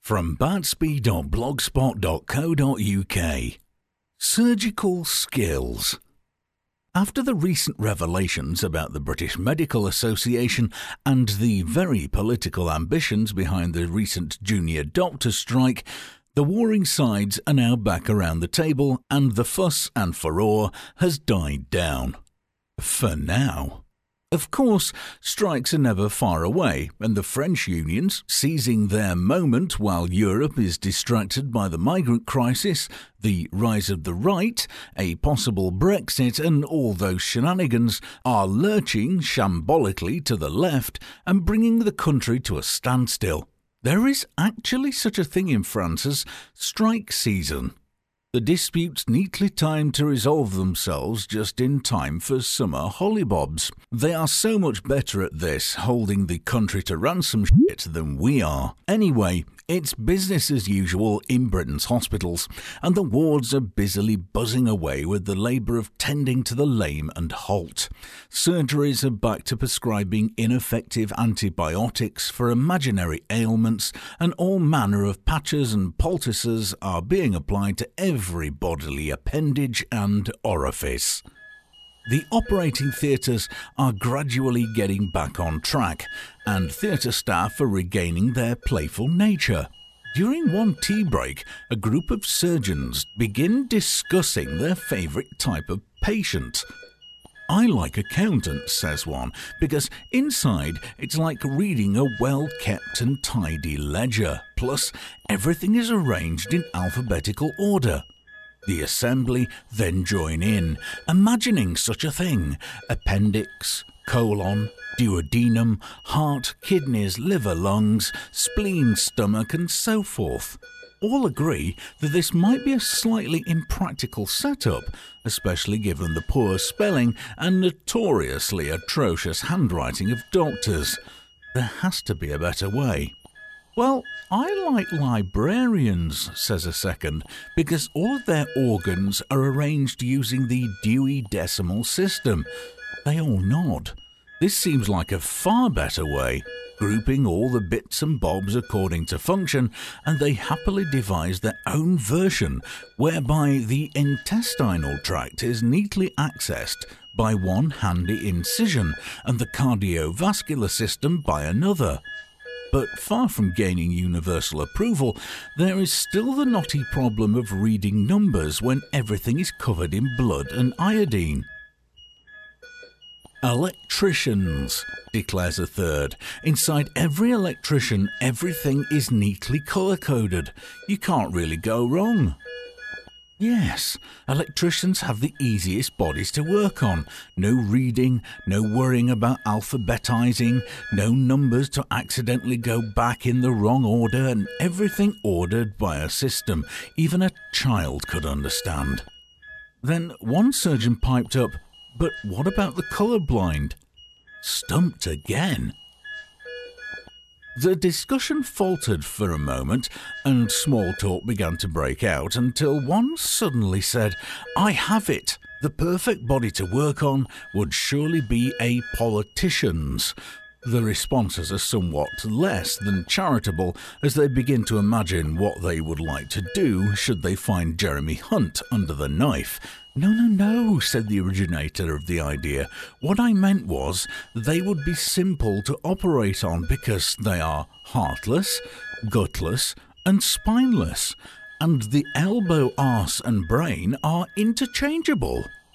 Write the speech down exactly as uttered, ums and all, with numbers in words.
From batsby dot blogspot dot co dot uk. Surgical skills. After the recent revelations about the British Medical Association and the very political ambitions behind the recent junior doctor strike, the warring sides are now back around the table and the fuss and furore has died down. For now. Of course, strikes are never far away, and the French unions, seizing their moment while Europe is distracted by the migrant crisis, the rise of the right, a possible Brexit and all those shenanigans, are lurching shambolically to the left and bringing the country to a standstill. There is actually such a thing in France as strike season. The disputes neatly timed to resolve themselves just in time for summer hollybobs. They are so much better at this, holding the country to ransom shit, than we are. Anyway, it's business as usual in Britain's hospitals, and the wards are busily buzzing away with the labour of tending to the lame and halt. Surgeries are back to prescribing ineffective antibiotics for imaginary ailments, and all manner of patches and poultices are being applied to every bodily appendage and orifice. The operating theatres are gradually getting back on track, and theatre staff are regaining their playful nature. During one tea break, a group of surgeons begin discussing their favourite type of patient. "I like accountants," says one, "because inside it's like reading a well-kept and tidy ledger, plus everything is arranged in alphabetical order." The assembly then join in, imagining such a thing: appendix, colon, duodenum, heart, kidneys, liver, lungs, spleen, stomach, and so forth. All agree that this might be a slightly impractical setup, especially given the poor spelling and notoriously atrocious handwriting of doctors. There has to be a better way. "Well, I like librarians," says a second, "because all of their organs are arranged using the Dewey Decimal System." They all nod. This seems like a far better way, grouping all the bits and bobs according to function, and they happily devise their own version, whereby the intestinal tract is neatly accessed by one handy incision, and the cardiovascular system by another. But far from gaining universal approval, there is still the knotty problem of reading numbers when everything is covered in blood and iodine. "Electricians," declares a third. "Inside every electrician, everything is neatly colour-coded. You can't really go wrong." Yes, electricians have the easiest bodies to work on. No reading, no worrying about alphabetizing, no numbers to accidentally go back in the wrong order, and everything ordered by a system even a child could understand. Then one surgeon piped up, "But what about the colourblind?" Stumped again. The discussion faltered for a moment, and small talk began to break out until one suddenly said, "I have it! The perfect body to work on would surely be a politician's." The responses are somewhat less than charitable as they begin to imagine what they would like to do should they find Jeremy Hunt under the knife. "No, no, no," said the originator of the idea. "What I meant was they would be simple to operate on because they are heartless, gutless, and spineless, and the elbow, arse, and brain are interchangeable."